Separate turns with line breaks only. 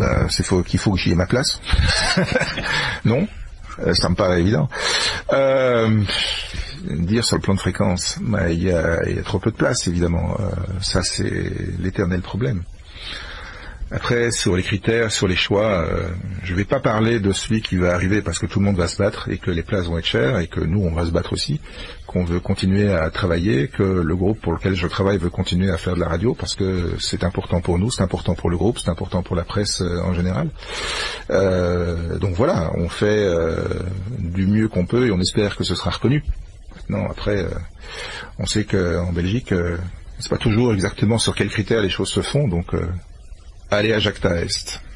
qu'il faut que j'y ai ma place. Non, ça me paraît évident. Dire sur le plan de fréquence, il y a trop peu de place, évidemment. Ça, c'est l'éternel problème. Après, sur les critères, sur les choix, je ne vais pas parler de celui qui va arriver parce que tout le monde va se battre et que les places vont être chères et que nous, on va se battre aussi, qu'on veut continuer à travailler, que le groupe pour lequel je travaille veut continuer à faire de la radio parce que c'est important pour nous, c'est important pour le groupe, c'est important pour la presse en général. Donc voilà, on fait du mieux qu'on peut et on espère que ce sera reconnu. Maintenant, après, on sait qu'en Belgique, c'est pas toujours exactement sur quels critères les choses se font, donc... allez à Jacta Est.